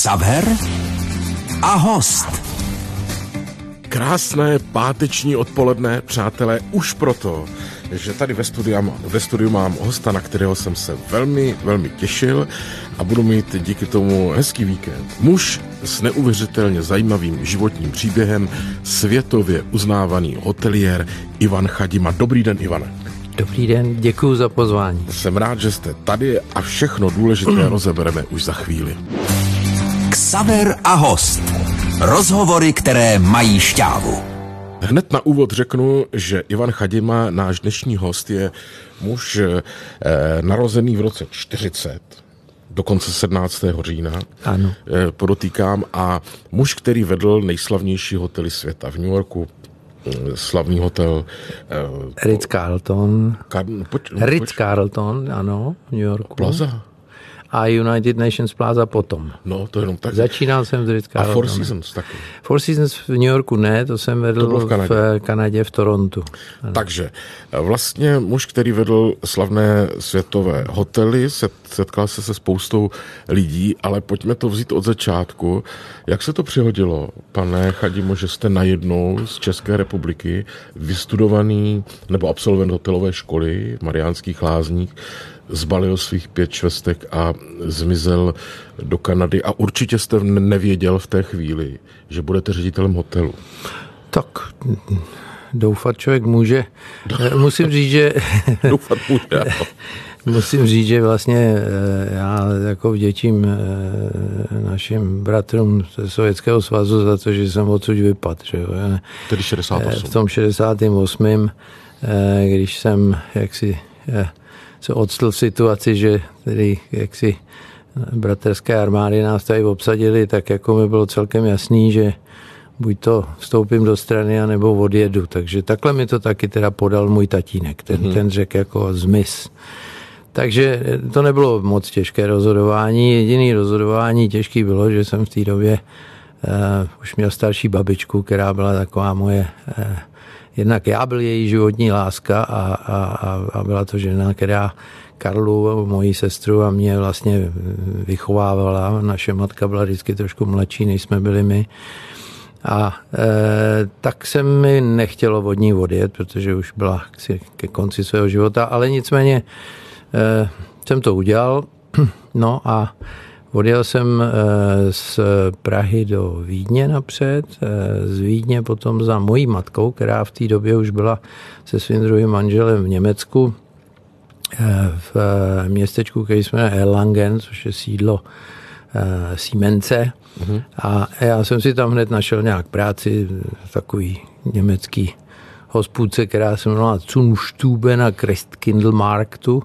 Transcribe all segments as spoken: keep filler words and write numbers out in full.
Xaver a host. Krásné páteční odpoledne, přátelé, už proto, že tady ve studiu, ve studiu mám hosta, na kterého jsem se velmi, velmi těšil a budu mít díky tomu hezký víkend. Muž s neuvěřitelně zajímavým životním příběhem, světově uznávaný hoteliér Ivan Chadima. Dobrý den, Ivane. Dobrý den, děkuji za pozvání. Jsem rád, že jste tady a všechno důležité rozebereme už za chvíli. Xaver a host. Rozhovory, které mají šťávu. Hned na úvod řeknu, že Ivan Chadima, náš dnešní host, je muž eh, narozený v roce čtyřicet, dokonce sedmnáctého října. Ano. Eh, podotýkám, a muž, který vedl nejslavnější hotely světa v New Yorku, slavný hotel eh, Ritz-Carlton. Kar, poč, Ritz-Carlton, ano, v New Yorku. Plaza. A United Nations Plaza potom. No, to jenom tak. Začínal jsem v Ritz-Carlton. A Four Seasons taky. Four Seasons v New Yorku ne, to jsem vedl to v, Kanadě. v Kanadě, v Torontu. Ano. Takže vlastně muž, který vedl slavné světové hotely, setkal se se spoustou lidí, ale pojďme to vzít od začátku. Jak se to přihodilo, pane Chadimo, že jste najednou z České republiky vystudovaný nebo absolvent hotelové školy v Mariánských Lázních, zbalil svých pět švestek a zmizel do Kanady a určitě jste nevěděl v té chvíli, že budete ředitelem hotelu. Tak doufat člověk může. Musím říct, že doufat může. Musím říct, že vlastně já jako vděčím našim bratrům ze Sovětského svazu za to, že jsem odsud vypadl. Tedy šedesát osm. V tom šedesátém osmém, když jsem jaksi se odstl v situaci, že tedy jaksi bratrské armády nás tady obsadili, tak jako mi bylo celkem jasný, že buď to vstoupím do strany, anebo odjedu. Takže takhle mi to taky teda podal můj tatínek. Ten, mm-hmm. ten řekl jako zmiz. Takže to nebylo moc těžké rozhodování. Jediné rozhodování těžké bylo, že jsem v té době uh, už měl starší babičku, která byla taková moje... Uh, Jednak já byl její životní láska a, a, a byla to žena, která Karlu, moji sestru a mě vlastně vychovávala. Naše matka byla vždycky trošku mladší, než jsme byli my. A e, tak se mi nechtělo od ní odjet, protože už byla ke konci svého života, ale nicméně e, jsem to udělal. No a odjel jsem z Prahy do Vídně napřed, z Vídně potom za mojí matkou, která v té době už byla se svým druhým manželem v Německu, v městečku, který se jmenuje Erlangen, což je sídlo Siemence. Mm-hmm. A já jsem si tam hned našel nějak práci, takový německý hospůdce, která se jmenovala Zunstube na Christkindlmarktu.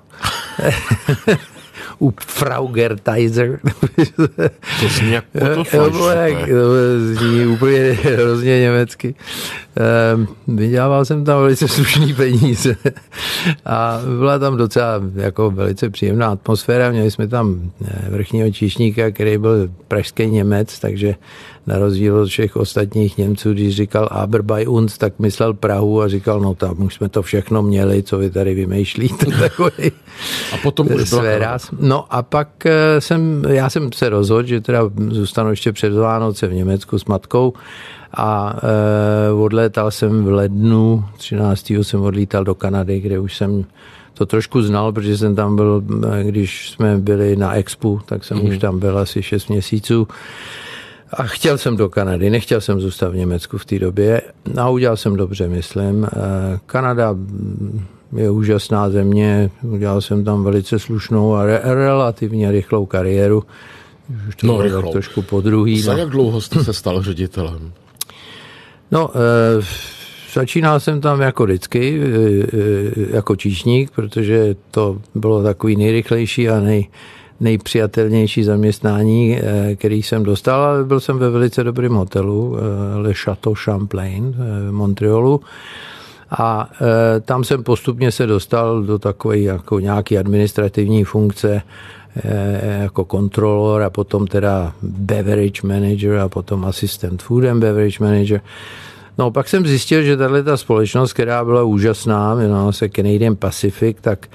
U Frau Gerteiser. To zní jak potofajš. To zní úplně hrozně německy. Vydělával jsem tam velice slušný peníze. A byla tam docela jako velice příjemná atmosféra. Měli jsme tam vrchního číšníka, který byl pražský Němec, takže na rozdíl od všech ostatních Němců, když říkal Aber bei uns, tak myslel Prahu a říkal, no tam už jsme to všechno měli, co vy tady vymýšlíte. Takový a potom už byla No a pak jsem, já jsem se rozhodl, že teda zůstanu ještě před Vánoce v Německu s matkou a e, odlétal jsem v lednu, třináctého jsem odlítal do Kanady, kde už jsem to trošku znal, protože jsem tam byl, když jsme byli na Expu, tak jsem mm. už tam byl asi šest měsíců. A chtěl jsem do Kanady, nechtěl jsem zůstat v Německu v té době a udělal jsem dobře, myslím. Kanada je úžasná země, udělal jsem tam velice slušnou a re- relativně rychlou kariéru. Už to no, bylo rychlou. Trošku podruhý. Za no. jak dlouho jste se stal ředitelem? No, e, začínal jsem tam jako vždycky, e, jako číšník, protože to bylo takový nejrychlejší a nej nejpřijatelnější zaměstnání, který jsem dostal, ale byl jsem ve velice dobrém hotelu, Le Chateau Champlain v Montrealu. A e, tam jsem postupně se dostal do takové jako nějaký administrativní funkce e, jako kontrolor a potom teda beverage manager a potom assistant food and beverage manager. No pak jsem zjistil, že tato společnost, která byla úžasná, jmenovala se Canadian Pacific, tak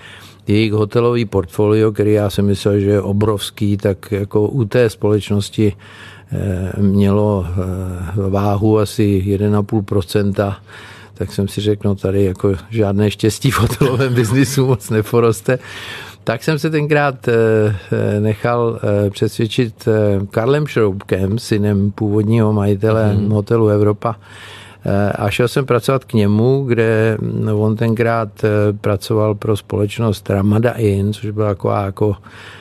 jejich hotelový portfolio, který já jsem myslel, že je obrovský, tak jako u té společnosti mělo váhu asi jedna celá pět procenta, tak jsem si řekl, no tady jako žádné štěstí v hotelovém biznisu moc neporoste. Tak jsem se tenkrát nechal přesvědčit Karlem Šroubkem, synem původního majitele hmm. hotelu Evropa, a šel jsem pracovat k němu, kde on tenkrát pracoval pro společnost Ramada Inn, což byla taková jako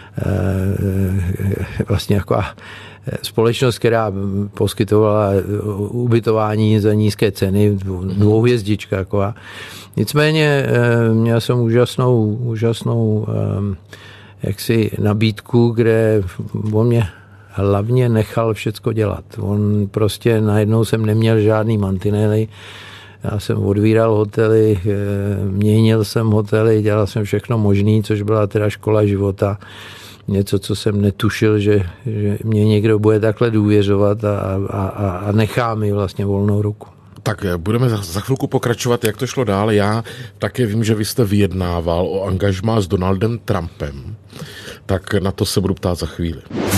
vlastně taková společnost, která poskytovala ubytování za nízké ceny, dvouhvězdička taková. Nicméně měl jsem úžasnou, úžasnou jaksi nabídku, kde on mě hlavně nechal všecko dělat. On prostě najednou jsem neměl žádný mantinely. Já jsem odvíral hotely, měnil jsem hotely, dělal jsem všechno možné, což byla teda škola života. Něco, co jsem netušil, že, že mě někdo bude takhle důvěřovat a, a, a nechá mi vlastně volnou ruku. Tak budeme za, za chvilku pokračovat, jak to šlo dál. Já také vím, že vy jste vyjednával o angažmá s Donaldem Trumpem. Tak na to se budu ptát za chvíli.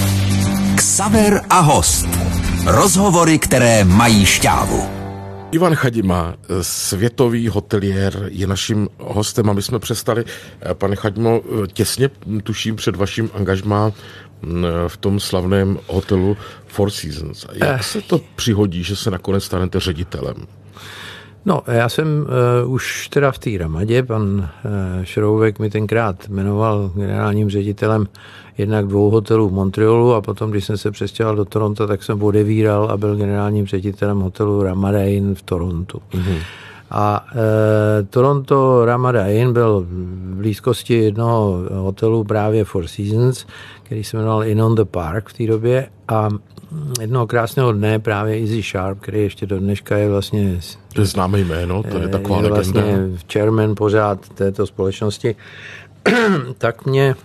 Xaver a host. Rozhovory, které mají šťávu. Ivan Chadima, světový hoteliér, je naším hostem a my jsme přestali, pane Chadimo, těsně tuším před vaším angažmá v tom slavném hotelu Four Seasons. Jak se to přihodí, že se nakonec stanete ředitelem? No, já jsem uh, už teda v té Ramadě, pan uh, Šroubek mi tenkrát jmenoval generálním ředitelem jednak dvou hotelů v Montrealu a potom, když jsem se přestěhoval do Toronto, tak jsem odevíral a byl generálním ředitelem hotelu Ramada Inn v Torontu. Mm-hmm. A e, Toronto Ramada Inn byl v blízkosti jednoho hotelu právě Four Seasons, který se jmenoval Inn on the Park v té době a jednoho krásného dne právě Izzy Sharp, který ještě do dneška je vlastně... To je známé jméno, to je taková je legenda. vlastně chairman pořád této společnosti, tak mě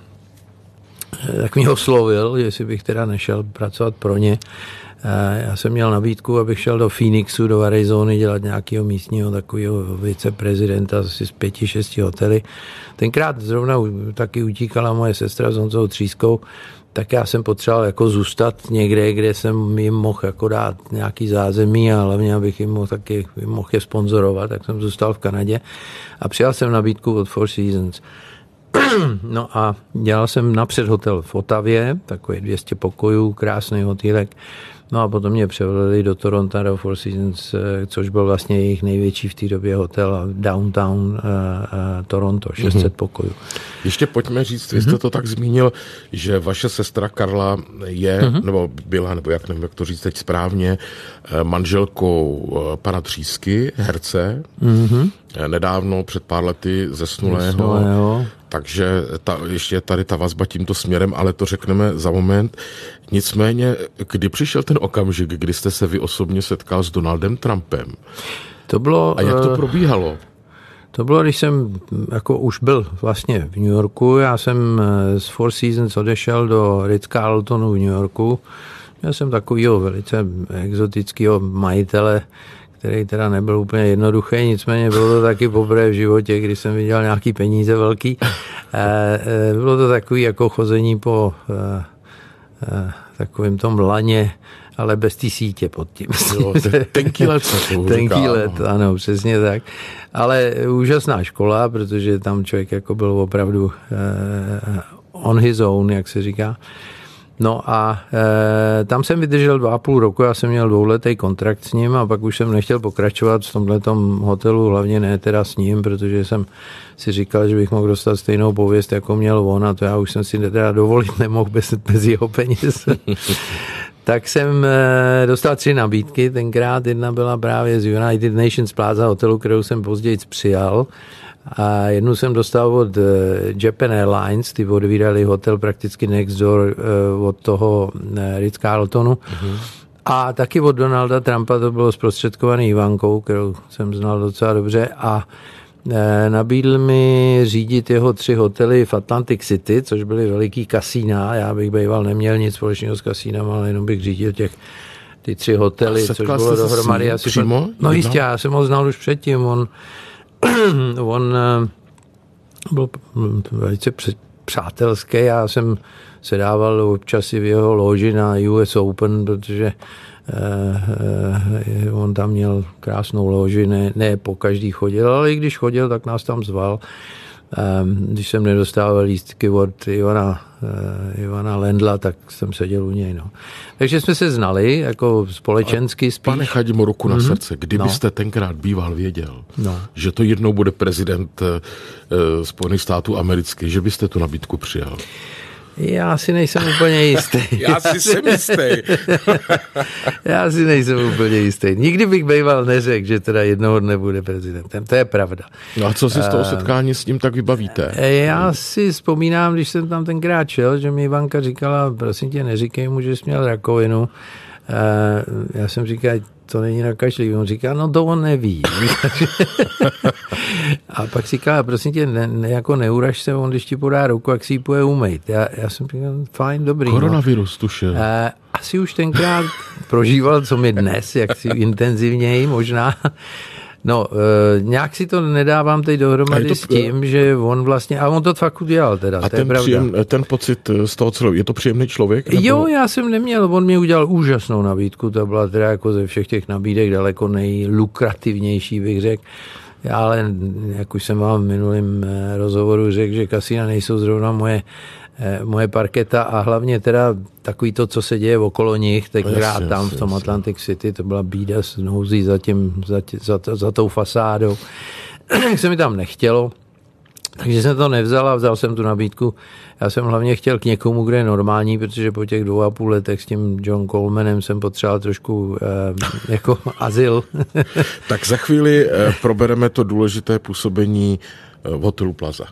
tak mě oslovil, jestli bych teda nešel pracovat pro ně. Já jsem měl nabídku, abych šel do Phoenixu, do Arizony dělat nějakého místního takového viceprezidenta asi z pěti, šesti hotely. Tenkrát zrovna taky utíkala moje sestra s Honzou Třískou, tak já jsem potřeboval jako zůstat někde, kde jsem jim mohl jako dát nějaký zázemí a hlavně, abych jim mohl taky jim mohl je sponzorovat, tak jsem zůstal v Kanadě a přijal jsem nabídku od Four Seasons. No a dělal jsem napřed hotel v Otavě, takový dvě stě pokojů, krásný hotýlek. No a potom mě převedli do Toronto, do Four Seasons, což byl vlastně jejich největší v té době hotel downtown uh, uh, Toronto, šest set mm-hmm. pokojů. Ještě pojďme říct, vy jste mm-hmm. to tak zmínil, že vaše sestra Karla je, mm-hmm. nebo byla, nebo jak nevím, jak to říct teď správně, manželkou pana Třísky, herce, mm-hmm. nedávno před pár lety zesnulého. zesnulého. Takže ta, ještě tady ta vazba tímto směrem, ale to řekneme za moment. Nicméně, kdy přišel ten okamžik, kdy jste se vy osobně setkal s Donaldem Trumpem? To bylo... A jak to probíhalo? To bylo, když jsem jako už byl vlastně v New Yorku. Já jsem z Four Seasons odešel do Ritz-Carltonu v New Yorku. Já jsem takovýho velice exotického majitele, který teda nebyl úplně jednoduchý, nicméně bylo to taky poprvé v životě, kdy jsem viděl nějaký peníze velký. Bylo to takový jako chození po takovým tom laně, ale bez té sítě pod tím. Jo, tenký let se to Tenký let, ano, přesně tak. Ale úžasná škola, protože tam člověk jako byl opravdu on his own, jak se říká. No a e, tam jsem vydržel dva a půl roku, já jsem měl dvouletý kontrakt s ním a pak už jsem nechtěl pokračovat v tomhletom hotelu, hlavně ne teda s ním, protože jsem si říkal, že bych mohl dostat stejnou pověst, jako měl on a to já už jsem si teda dovolit nemohl bez, bez jeho peněz. Tak jsem e, dostal tři nabídky, tenkrát jedna byla právě z United Nations Plaza hotelu, kterou jsem později přijal. A jednu jsem dostal od Japan Airlines, ty odvírali hotel prakticky next door od toho Ritz-Carltonu. Mm-hmm. A taky od Donalda Trumpa, to bylo zprostředkovaný Ivankou, kterou jsem znal docela dobře a nabídl mi řídit jeho tři hotely v Atlantic City, což byly veliký kasína. Já bych býval neměl nic společného s kasínem, ale jenom bych řídil těch ty tři hotely, což bylo dohromady asi... Přímo? No jistě, já jsem ho znal už předtím, on On Byl velice přátelský. Já jsem se dával občas i v jeho loži na U S Open, protože eh, on tam měl krásnou loži, ne, ne po každý chodil, ale i když chodil, tak nás tam zval. Když jsem nedostával lístky od Ivana, Ivana Lendla, tak jsem seděl u něj. No. Takže jsme se znali jako společensky spíš. Pane Chadimo, ruku na mm-hmm. srdce, kdybyste no. tenkrát býval věděl, no. že to jednou bude prezident uh, Spojených států amerických, že byste tu nabídku přijal? Já si nejsem úplně jistý. Já si jsem jistý. Já si nejsem úplně jistý. Nikdy bych býval neřekl, že teda jednoho dne bude prezidentem. To je pravda. No a co si z toho setkání s ním tak vybavíte? Já si vzpomínám, když jsem tam tenkrát šel, že mi Ivanka říkala, prosím tě, neříkej mu, že jsi měl rakovinu. Já jsem říkal, to není nakažlivý. On říká, no to on neví. A pak říká, prosím tě, ne, ne, jako neuraž se, on když ti podá ruku, jak si ji půjde umýt. Já, já jsem říkal, fajn, dobrý. Koronavirus no. tušil. A, asi už tenkrát prožíval, co mi dnes, jak si intenzivněji možná. No, e, nějak si to nedávám teď dohromady to, s tím, že on vlastně, a on to fakt udělal teda, a to je ten, pravda. příjem, ten pocit z toho celého, je to příjemný člověk? Nebo? Jo, já jsem neměl, on mi udělal úžasnou nabídku, to byla teda jako ze všech těch nabídek daleko nejlukrativnější, bych řekl. Já ale, jak už jsem vám v minulém rozhovoru řekl, že kasína nejsou zrovna moje moje parketa a hlavně teda takový to, co se děje okolo nich, tenkrát tam v tom Atlantic City, to byla bída s nouzí za, tím, za, tě, za, za tou fasádou. Se mi tam nechtělo, takže jsem to nevzal a vzal jsem tu nabídku. Já jsem hlavně chtěl k někomu, kde je normální, protože po těch dvou a půl letech s tím John Colemanem jsem potřeboval trošku eh, jako azyl. Tak za chvíli eh, probereme to důležité působení eh, v hotelu Plaza.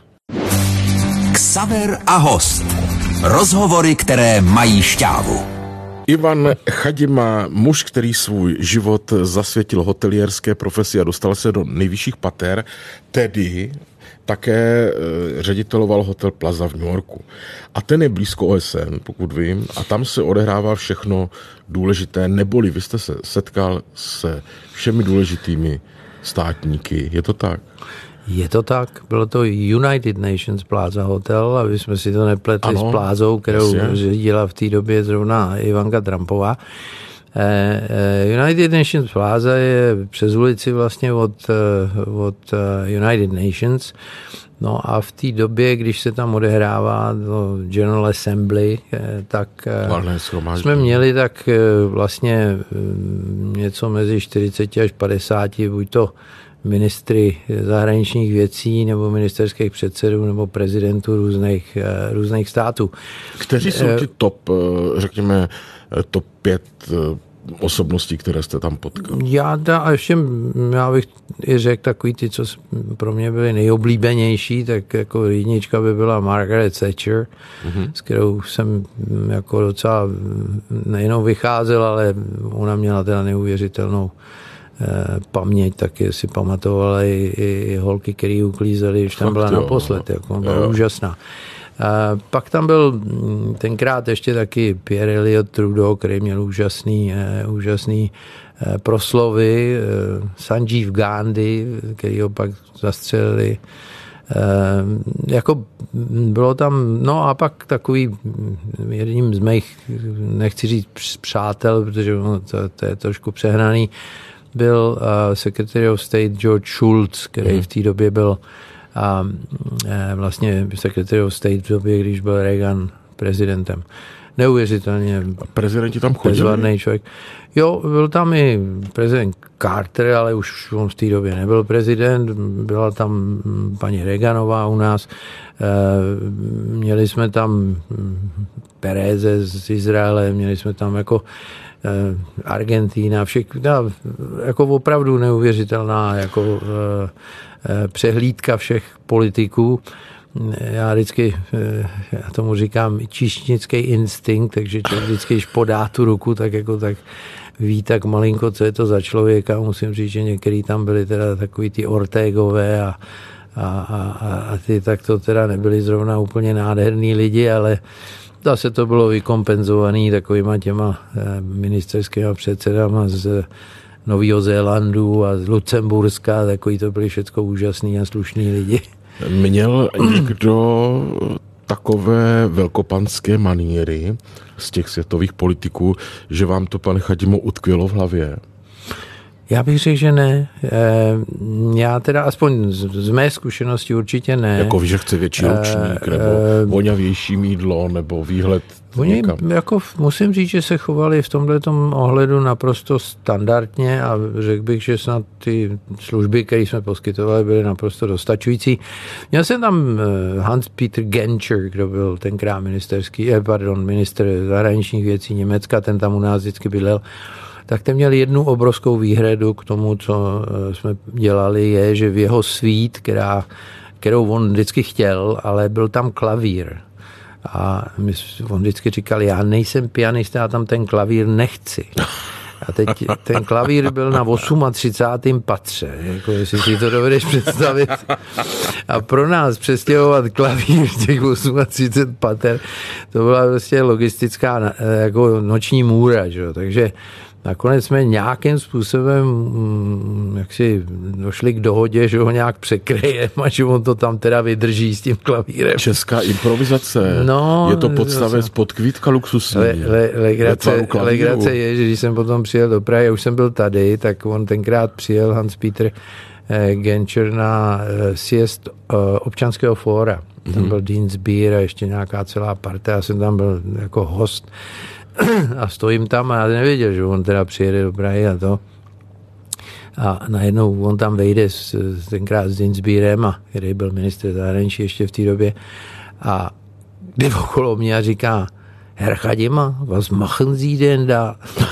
Xaver a host. Rozhovory, které mají šťávu. Ivan Chadima, muž, který svůj život zasvětil hotelierské profesi a dostal se do nejvyšších pater, tedy také řediteloval hotel Plaza v New Yorku. A ten je blízko O S N, pokud vím, a tam se odehrává všechno důležité, neboli vy jste se setkal se všemi důležitými státníky. Je to tak? Je to tak, bylo to United Nations Plaza Hotel, aby jsme si to nepletli ano, s Plázou, kterou řídila v té době zrovna Ivanka Trumpová. United Nations Plaza je přes ulici vlastně od, od United Nations. No a v té době, když se tam odehrává do General Assembly, tak jsme měli tak vlastně něco mezi čtyřicet až padesát, buď to ministry zahraničních věcí nebo ministerských předsedů nebo prezidentů různých, různých států. Kteří jsou ti top, řekněme, top pět osobností, které jste tam potkal? Já, da, a ještě já bych i řekl takový ty, co pro mě byly nejoblíbenější, tak jako jednička by byla Margaret Thatcher, mm-hmm. s kterou jsem jako docela nejenom vycházel, ale ona měla teda neuvěřitelnou paměť, taky si pamatovala i, i holky, které uklízely, už tam byla naposled, jako byla jo. úžasná. A pak tam byl tenkrát ještě taky Pierre Elliott Trudeau, který měl úžasný, úžasný proslovy, Sanjeev Gandhi, který ho pak zastřelili. Jako bylo tam, no a pak takový jedním z mých, nechci říct přátel, protože to, to je trošku přehnaný, byl uh, Secretary of State George Shultz, který hmm. v té době byl um, uh, vlastně Secretary of State v době, když byl Reagan prezidentem. Neuvěřitelně prezidenti tam chodili? Bezvadný člověk. Jo, byl tam i prezident Carter, ale už on v té době nebyl prezident. Byla tam paní Reaganová u nás. Uh, měli jsme tam Pereze z Izraele, měli jsme tam jako Argentína, všechno, jako opravdu neuvěřitelná jako přehlídka všech politiků. Já vždycky, já tomu říkám číšnický instinkt, takže člověk vždycky, když podá tu ruku, tak jako tak ví tak malinko, co je to za člověka. Musím říct, že některý tam byli teda takový ty Ortegové a, a, a, a ty tak to teda nebyli zrovna úplně nádherný lidi, ale zase to bylo vykompenzovaný takovýma těma ministerskými předsedama z Nového Zélandu a z Lucemburska, takový to byli všechno úžasný a slušný lidi. Měl někdo takové velkopanské maníry z těch světových politiků, že vám to, pane Chadimo, utkvělo v hlavě? Já bych řekl, že ne. Já teda aspoň z mé zkušenosti určitě ne. Jako víš, že chce větší ručník, nebo voňavější mýdlo, nebo výhled Oni, jako musím říct, že se chovali v tomhletom ohledu naprosto standardně a řekl bych, že snad ty služby, které jsme poskytovali, byly naprosto dostačující. Měl jsem tam Hans-Peter Genscher, kdo byl tenkrát ministerský, eh, pardon, ministr zahraničních věcí Německa, ten tam u nás vždycky bydlel. Tak ten měl jednu obrovskou výhradu k tomu, co jsme dělali, je, že v jeho svít, která, kterou on vždycky chtěl, ale byl tam klavír. A my, on vždycky říkal, já nejsem pianista, já tam ten klavír nechci. A teď ten klavír byl na třicátém osmém patře, jako jestli si to dovedeš představit. A pro nás přestěhovat klavír těch třicet osm pater, to byla prostě logistická jako noční můra, že? Takže nakonec jsme nějakým způsobem jak si došli k dohodě, že ho nějak překryjeme a že on to tam teda vydrží s tím klavírem. Česká improvizace. No, je to podstavec podkvítka luxusní. Le, le, legrace, legrace je, že když jsem potom přijel do Prahy, už jsem byl tady, tak on tenkrát přijel Hans-Peter eh, Genscher na eh, sjezd eh, občanského fóra. Tam hmm. byl Dean Sbeer a ještě nějaká celá parta. Já jsem tam byl jako host a stojím tam a já nevěděl, že on teda přijede do Prahy a to. A najednou on tam vejde s, tenkrát s Dinsbírem, a který byl ministr zahraničí ještě v té době, a jde okolo mě a říká: Herr Chadima, was machen Sie denn da?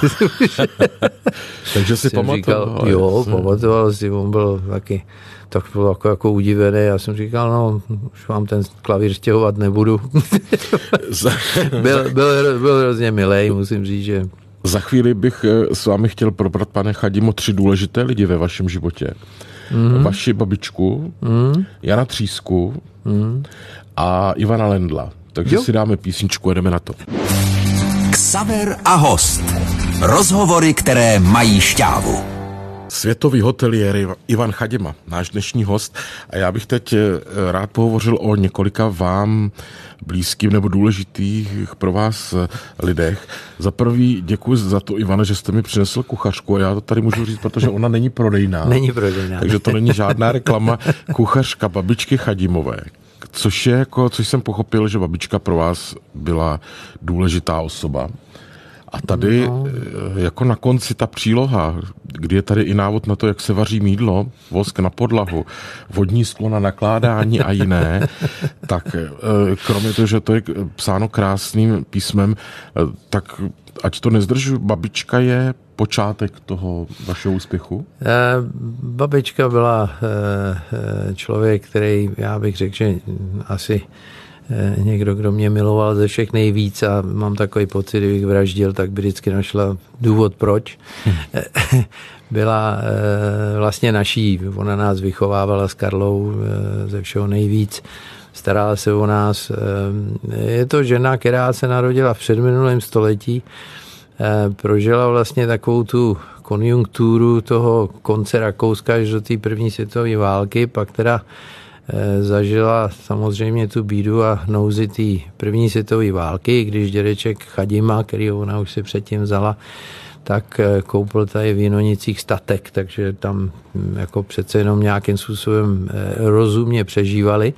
Takže si pamatoval. Říkal, jo, pamatoval si, on byl taky, tak byl jako, jako udivený. Já jsem říkal, no, už vám ten klavír stěhovat nebudu. byl, byl, byl hrozně milej, musím říct, že... Za chvíli bych s vámi chtěl probrat, pane Chadimo, tři důležité lidi ve vašem životě. Mm. Vaši babičku, mm. Jana Třísku mm. a Ivana Lendla. Takže jo. si dáme písničku a jdeme na to. Xaver a host. Rozhovory, které mají šťávu. Světový hoteliér Ivan Chadima, náš dnešní host. A já bych teď rád pohovořil o několika vám blízkým nebo důležitých pro vás lidech. Za prvý děkuji za to, Ivane, že jste mi přinesl kuchařku. A já to tady můžu říct, protože ona není prodejná. Není prodejná. Takže to není žádná reklama. Kuchařka babičky Chadimové. Což je jako, což jsem pochopil, že babička pro vás byla důležitá osoba. A tady no. jako na konci ta příloha, kdy je tady i návod na to, jak se vaří mýdlo, vosk na podlahu, vodní sklo na nakládání a jiné, tak kromě toho, že to je psáno krásným písmem, tak ať to nezdržu, babička je počátek toho vašeho úspěchu? Babička byla člověk, který, já bych řekl, že asi někdo, kdo mě miloval ze všech nejvíc, a mám takový pocit, kdybych vraždil, tak by vždycky našla důvod, proč. Byla vlastně naší, ona nás vychovávala s Karlou ze všeho nejvíc, starala se o nás. Je to žena, která se narodila v předminulém století, prožila vlastně takovou tu konjunkturu toho konce Rakouska až do té první světové války, pak teda zažila samozřejmě tu bídu a nouzi té první světové války, když dědeček Chadima, který ona už si předtím vzala, tak koupil tady v Jinonicích statek, takže tam jako přece jenom nějakým způsobem rozumně přežívali.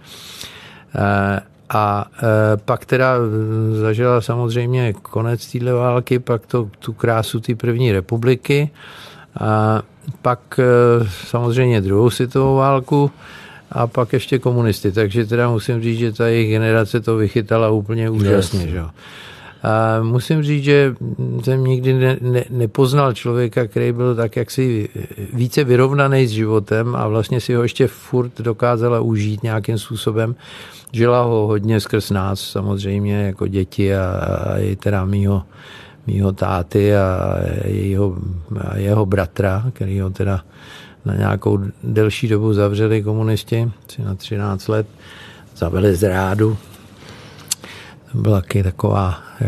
A pak teda zažila samozřejmě konec téhle války, pak to, tu krásu té první republiky, a pak samozřejmě druhou světovou válku, a pak ještě komunisty. Takže teda musím říct, že ta jejich generace to vychytala úplně úžasně. Yes. Že? A musím říct, že jsem nikdy ne, ne, nepoznal člověka, který byl tak jaksi více vyrovnaný s životem a vlastně si ho ještě furt dokázala užít nějakým způsobem. Žila ho hodně skrz nás, samozřejmě, jako děti a, a i teda mýho, mýho táty a jeho, a jeho bratra, který ho teda na nějakou delší dobu zavřeli komunisti, asi na třináct let, zaveli z rádu. To byla taky taková jako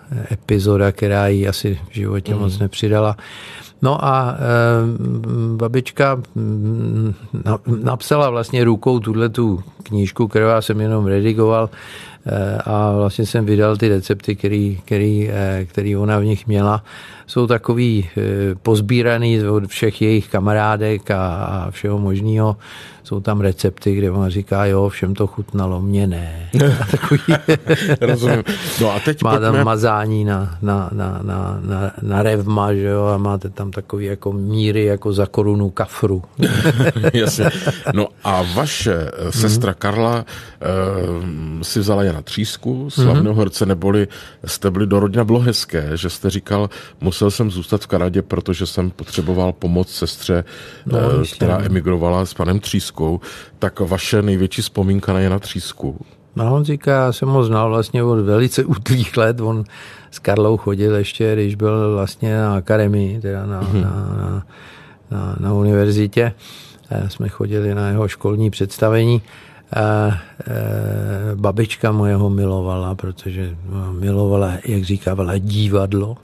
epizoda, která jí asi v životě mm. moc nepřidala. No a e, babička na, napsala vlastně rukou tuhletu knížku, kterou já jsem jenom redigoval, e, a vlastně jsem vydal ty recepty, který, který, e, který ona v nich měla. Jsou takový e, pozbíraný od všech jejich kamarádek a, a všeho možného. Jsou tam recepty, kde ona říká, jo, všem to chutnalo, mě ne. Takový... Rozumím. No a teď má pojďme... tam mazání na, na, na, na, na, na revma, že jo, a máte tam takový jako míry jako za korunu kafru. Jasně. No a vaše sestra mm-hmm. Karla uh, si vzala Jana Třísku, slavného mm-hmm. herce, neboli jste byli do rodina, bylo hezké, že jste říkal, musel jsem zůstat v Kanadě, protože jsem potřeboval pomoc sestře, no, uh, která emigrovala s panem Třískou. Tak vaše největší vzpomínka na Jana Třísku? No, on říká, já jsem ho znal vlastně od velice útlých let. On s Karlou chodil ještě, když byl vlastně na akademii, teda na, mm-hmm. na, na, na univerzitě. Jsme chodili na jeho školní představení. A, a, babička moje ho milovala, protože milovala, jak říkávala, divadlo.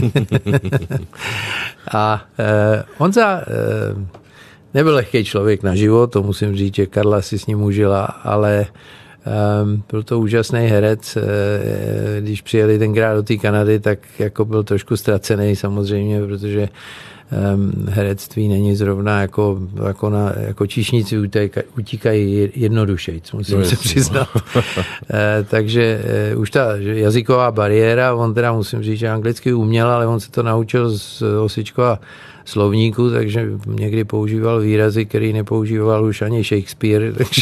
A, a Honza nebyl lehký člověk na život, to musím říct, že Karla si s ním užila, ale um, byl to úžasný herec. Když přijeli tenkrát do té Kanady, tak jako byl trošku ztracený samozřejmě, protože um, herectví není zrovna jako, jako, na, jako číšníci utíkají jednodušejc, musím no se přiznat. Takže už ta jazyková bariéra, on teda musím říct, že anglicky uměl, ale on se to naučil z Osičkova slovníku, takže někdy používal výrazy, který nepoužíval už ani Shakespeare, takže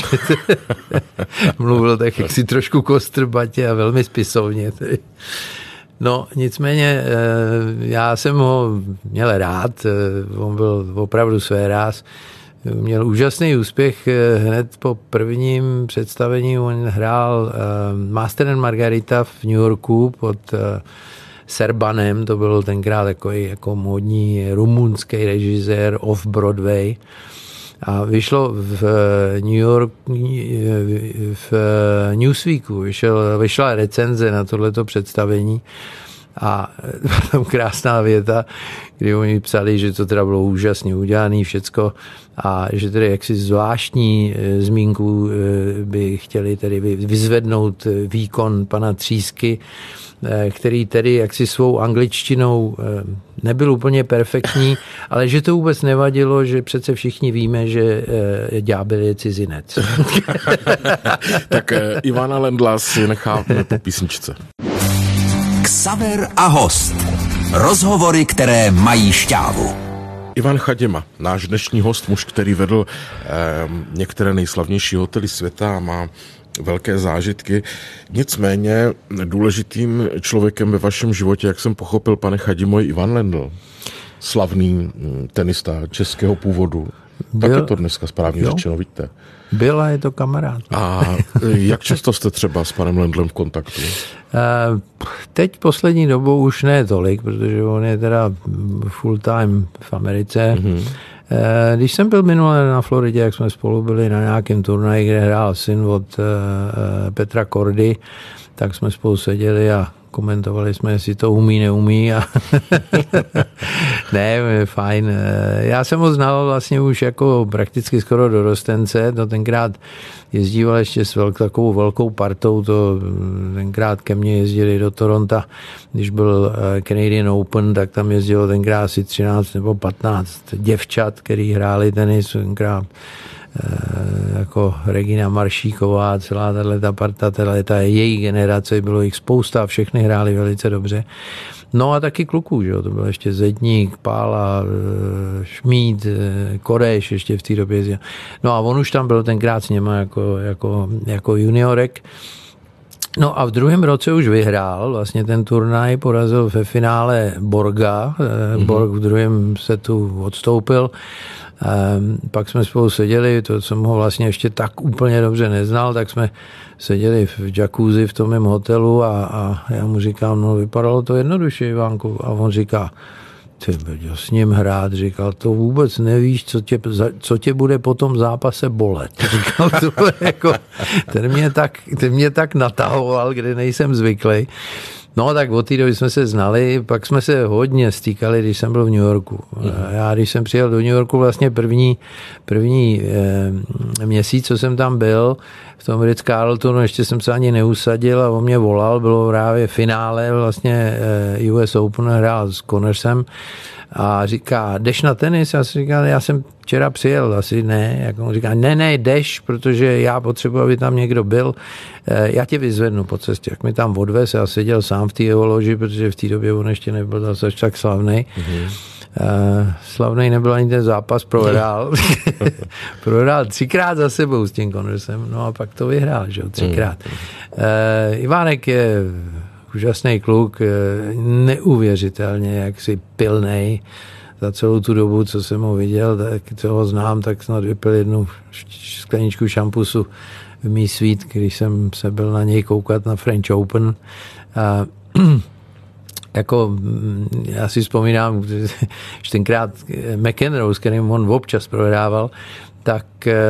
mluvil tak jaksi trošku kostrbatě a velmi spisovně. No, nicméně já jsem ho měl rád, on byl opravdu své ráz, měl úžasný úspěch hned po prvním představení, on hrál Master and Margarita v New Yorku pod Serbanem, to byl tenkrát takový jako módní rumunský režisér off-Broadway. A vyšlo v New York, v Newsweeku, vyšel, vyšla recenze na tohleto představení a tam krásná věta, kdy oni psali, že to teda bylo úžasně udělané všecko a že tedy jaksi zvláštní zmínku by chtěli tedy vyzvednout výkon pana Třísky, který tedy jaksi svou angličtinou nebyl úplně perfektní, ale že to vůbec nevadilo, že přece všichni víme, že ďábel je cizinec. Tak Ivana Lendla si necháme po písničce. Xaver a host. Rozhovory, které mají šťávu. Ivan Chaděma, náš dnešní host, muž, který vedl eh, některé nejslavnější hotely světa a má velké zážitky. Nicméně důležitým člověkem ve vašem životě, jak jsem pochopil, pane Chaděmo, je Ivan Lendl. Slavný tenista českého původu. Tak byl, je to dneska správně jo, řečeno, vidíte. Byla, je to kamarád. A jak často jste třeba s panem Lendlem v kontaktu? Teď poslední dobou už ne tolik, protože on je teda full time v Americe. Mm-hmm. Když jsem byl minule na Floridě, jak jsme spolu byli na nějakém turnaji, kde hrál syn od Petra Kordy, tak jsme spolu seděli a komentovali jsme, jestli to umí, neumí. A ne, fajn. Já jsem ho znal vlastně už jako prakticky skoro dorostence. To tenkrát jezdíval ještě s velk, takovou velkou partou. To tenkrát ke mně jezdili do Toronto. Když byl Canadian Open, tak tam jezdilo tenkrát asi třináct nebo patnáct děvčat, který hráli tenis. Tenkrát jako Regina Maršíková, celá tato parta, ta její generace, bylo jich spousta, všechny hráli velice dobře. No a taky kluků, že jo, to byl ještě Zedník, Pála, Šmíd, Koreš ještě v té době. No a on už tam byl tenkrát s něma jako, jako, jako juniorek. No a v druhém roce už vyhrál vlastně ten turnaj, porazil ve finále Borga, mm-hmm. Borg v druhém setu odstoupil. Um, pak jsme spolu seděli, to jsem ho vlastně ještě tak úplně dobře neznal, tak jsme seděli v jacuzzi v tom mém hotelu a, a já mu říkám, no vypadalo to jednoduše, Ivánku. A on říká, ty beďo, s ním hrát, říkal, to vůbec nevíš, co tě, co tě bude po tom zápase bolet. Říkal, to jako, ten mě tak, ten mě tak natahoval, kde nejsem zvyklý. No tak od té doby jsme se znali, pak jsme se hodně stýkali, když jsem byl v New Yorku. Mm. Já když jsem přijel do New Yorku vlastně první, první eh, měsíc, co jsem tam byl, v tom Ritz-Carltonu, ještě jsem se ani neusadil a on mě volal, bylo právě finále vlastně eh, U S Open, hrál s Connorsem a říká, jdeš na tenis? Já jsem říkal, já jsem včera přijel, asi ne. Jak on říká, ne, ne, jdeš, protože já potřebuji, aby tam někdo byl. Já tě vyzvednu po cestě. Jak mi tam odvez, já seděl sám v té jeho loži, protože v té době on ještě nebyl zase tak slavnej. Mm-hmm. Uh, slavnej nebyl ani ten zápas, prohrál. prohrál třikrát za sebou s tím Connorsem, no a pak to vyhrál, že jo, třikrát. Uh, Ivánek je úžasný kluk, neuvěřitelně jaksi pilnej. Za celou tu dobu, co jsem ho viděl, tak co ho znám, tak snad vypil jednu skleničku šampusu v mý svít, když jsem se byl na něj koukat na French Open. A jako já si vzpomínám, že tenkrát McEnroe, s kterým on občas prohrával, tak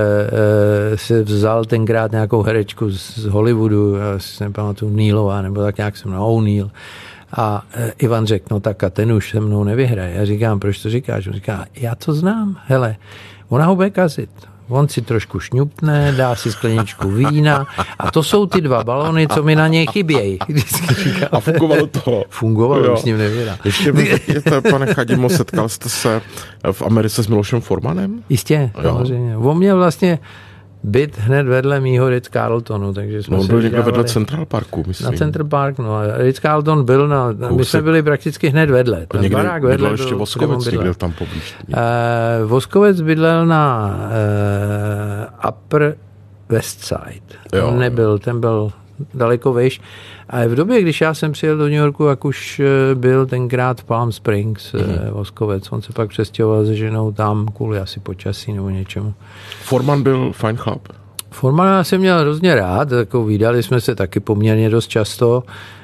se vzal tenkrát nějakou herečku z Hollywoodu, já si nepamatuju, Nealová, nebo tak nějak jsem na O'Neill. A Ivan řekl, no tak a ten už se mnou nevyhraje. Já říkám, proč to říkáš? On říká, já to znám, hele, ona ho bude kazit. On si trošku šňupne, dá si skleničku vína a to jsou ty dva balony, co mi na něj chybějí. A fungovalo to? Fungovalo, jo. Už s ním nevědá. Ještě vy řekněte, pane Chadimo, setkal jste se v Americe s Milošem Formanem? Jistě, samozřejmě. On měl vlastně byt hned vedle mýho Ritz-Carltonu, takže jsme no, se byl někde vedle Central Parku, myslím. Na Central Park, no. Ritz-Carlton byl na, Kousek. My jsme byli prakticky hned vedle. Ten někde barák vedle byl ještě Voskovec, někde tam poblíž. Uh, Voskovec bydlel na uh, Upper West Side. Jo, on nebyl, jo. Ten byl daleko vejš. A v době, když já jsem přijel do New Yorku, jak už byl tenkrát v Palm Springs, mm-hmm. Voskovec, on se pak přestěhoval se ženou tam kvůli asi počasí nebo něčemu. Forman byl fajn chlap? Forman já jsem měl hrozně rád, jako vídali jsme se taky poměrně dost často.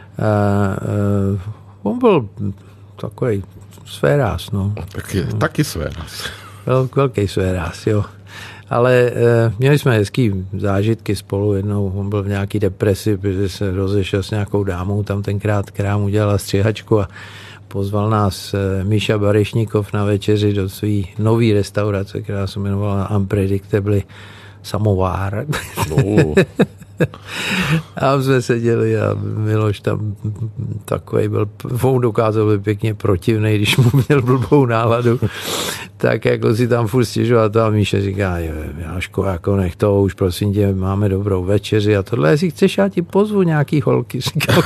Uh, uh, on byl takový svéráz, no. Taky, no. taky svéráz. Vel, velký svéráz, jo. Ale uh, měli jsme hezký zážitky spolu. Jednou on byl v nějaký depresi, protože se rozešel s nějakou dámou tam tenkrát, která mu dělala střihačku a pozval nás uh, Míša Barešníkov na večeři do své nové restaurace, která se jmenovala Unpredictably Samovár. No. A jsme seděli a Miloš tam takovej byl, on dokázal být pěkně protivnej, když mu měl blbou náladu, tak jako si tam furt stěžoval to a Míša říká, Jáško, jako nech to, už prosím tě, máme dobrou večeři a tohle, jestli chceš, já ti pozvu nějaký holky, říkal.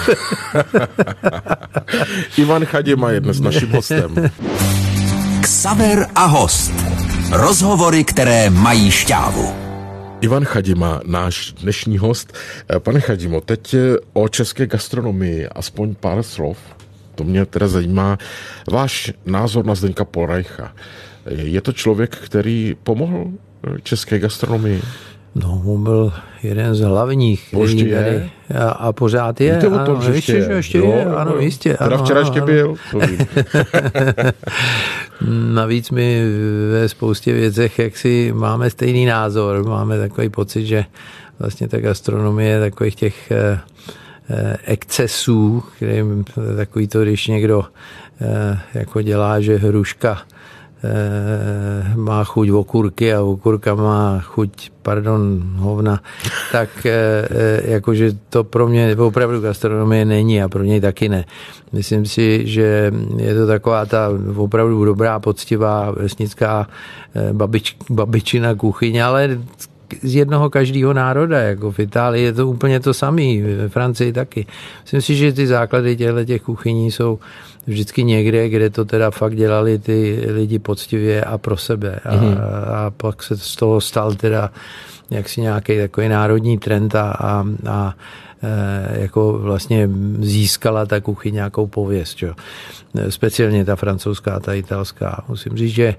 Ivan Chadima je dnes naším hostem. Xaver a host. Rozhovory, které mají šťávu. Ivan Chadima, náš dnešní host. Pane Chadimo, teď o české gastronomii aspoň pár slov. To mě teda zajímá. Váš názor na Zdeňka Polreicha. Je to člověk, který pomohl české gastronomii? No, on byl jeden z hlavních. Ještě je? A, a pořád je. Víte o tom, ano, že ještě je? ještě je, ano, jo. Jistě. Teda ano, včera ano, ještě ano. byl. To vím. Navíc my ve spoustě věcech jaksi máme stejný názor. Máme takový pocit, že vlastně ta gastronomie takových těch eh, eh, excesů, kterým takový to, když někdo eh, jako dělá, že hruška má chuť okurky a okurka má chuť, pardon, hovna, tak jakože to pro mě opravdu gastronomie není a pro něj taky ne. Myslím si, že je to taková ta opravdu dobrá, poctivá vesnická babič, babičina kuchyně, ale z jednoho každého národa, jako v Itálii je to úplně to samé, v Francii taky. Myslím si, že ty základy těchto těch kuchyní jsou vždycky někde, kde to teda fakt dělali ty lidi poctivě a pro sebe. A, mm-hmm. a pak se z toho stal teda jaksi nějaký takový národní trend a, a, a e, jako vlastně získala ta kuchyň nějakou pověst. Jo. Speciálně ta francouzská, ta italská. Musím říct, že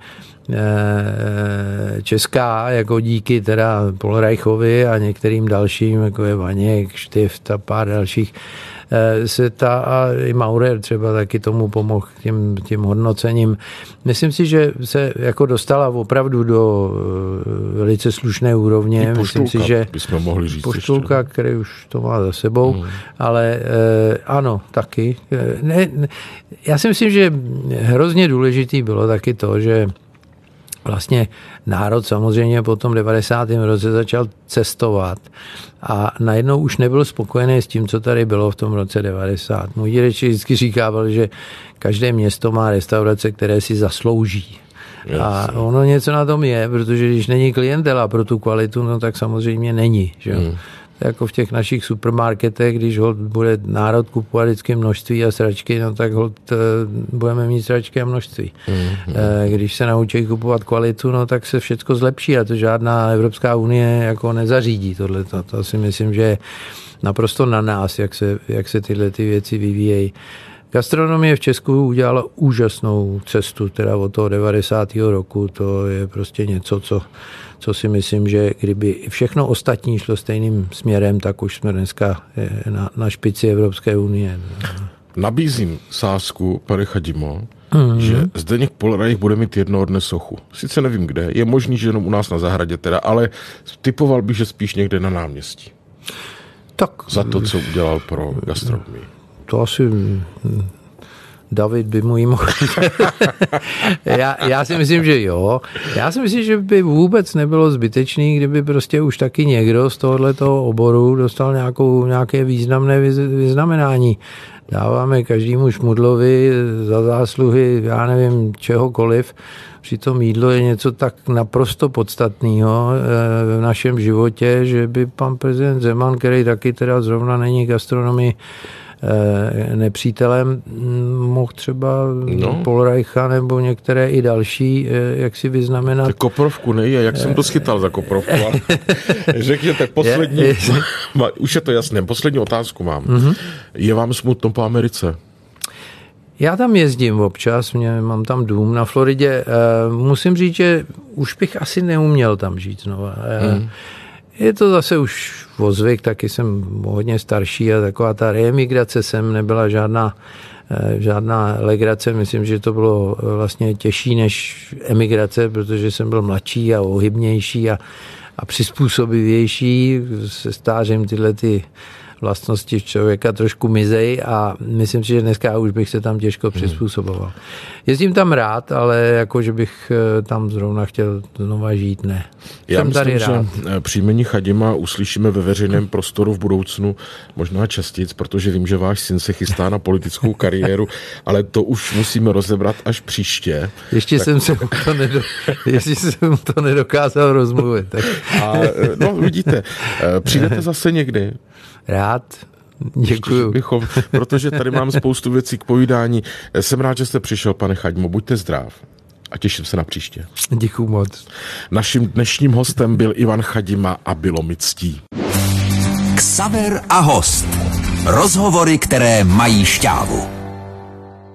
e, česká, jako díky teda Polreichovi a některým dalším, jako je Vaněk, Štift a pár dalších, světa a i Maurer třeba taky tomu pomohl tím, tím hodnocením. Myslím si, že se jako dostala opravdu do velice slušné úrovně. Myslím si, že bychom mohli říct Poštulka, ještě. Který už to má za sebou, hmm. ale eh, ano, taky. Ne, ne, já si myslím, že hrozně důležitý bylo taky to, že vlastně národ samozřejmě po tom devadesátém roce začal cestovat a najednou už nebyl spokojený s tím, co tady bylo v tom roce devadesát. Můj dědeček vždycky říkával, že každé město má restaurace, které si zaslouží. Yes. A ono něco na tom je, protože když není klientela pro tu kvalitu, no tak samozřejmě není. Že? Mm. Jako v těch našich supermarketech, když holt bude národ kupovat vždycky množství a sračky, no tak holt budeme mít sračky a množství. Mm. Když se naučí kupovat kvalitu, no tak se všechno zlepší a to žádná Evropská unie jako nezařídí tohleto. To si myslím, že je naprosto na nás, jak se, jak se tyhle ty věci vyvíjejí. Gastronomie v Česku udělala úžasnou cestu, teda od toho devadesátého roku. To je prostě něco, co, co si myslím, že kdyby všechno ostatní šlo stejným směrem, tak už jsme dneska na, na špici Evropské unie. Nabízím sázku, pane Chadimo, mm-hmm. že Zdeněk Polreich bude mít jednoho dne sochu. Sice nevím kde, je možný, že jenom u nás na zahradě teda, ale typoval bych, že spíš někde na náměstí. Tak. Za to, co udělal pro gastronomii. To asi David by mu jí mohl. já, já si myslím, že jo. Já si myslím, že by vůbec nebylo zbytečný, kdyby prostě už taky někdo z tohoto oboru dostal nějakou, nějaké významné vyznamenání. Dáváme každému šmudlovi za zásluhy, já nevím, čehokoliv. Přitom jídlo je něco tak naprosto podstatného v našem životě, že by pan prezident Zeman, který taky teda zrovna není gastronomii nepřítelem, mohl třeba no. Polreicha nebo některé i další, jak si vyznamenat. Tak Koprovku ne, jak jsem to schytal za Koprovku. Řekněte, poslední, je, je, už je to jasné, poslední otázku mám. Mm-hmm. Je vám smutno po Americe? Já tam jezdím občas, mě, mám tam dům na Floridě. Musím říct, že už bych asi neuměl tam žít znova. Mm. Je to zase už ozvyk, taky jsem hodně starší a taková ta reemigrace sem nebyla žádná, žádná legrace. Myslím, že to bylo vlastně těžší než emigrace, protože jsem byl mladší a ohybnější a, a přizpůsobivější. Se stářem tyhle ty vlastnosti člověka trošku mizej a myslím si, že dneska už bych se tam těžko přizpůsoboval. Jezdím tam rád, ale jako, že bych tam zrovna chtěl znova žít, ne. Já Jsem myslím, tady rád. že příjmení Chadima uslyšíme ve veřejném prostoru v budoucnu možná častěji, protože vím, že váš syn se chystá na politickou kariéru, ale to už musíme rozebrat až příště. Ještě tak... jsem se to, nedo... Ještě jsem to nedokázal rozmluvit. Tak... A, no vidíte, přijdete zase někdy. Rád. Děkuju. Bychom, protože tady mám spoustu věcí k povídání. Jsem rád, že jste přišel, pane Chadimo. Buďte zdrav a těším se na příště. Děkuju moc. Naším dnešním hostem byl Ivan Chadima a bylo mi ctí. Xaver a host. Rozhovory, které mají šťávu.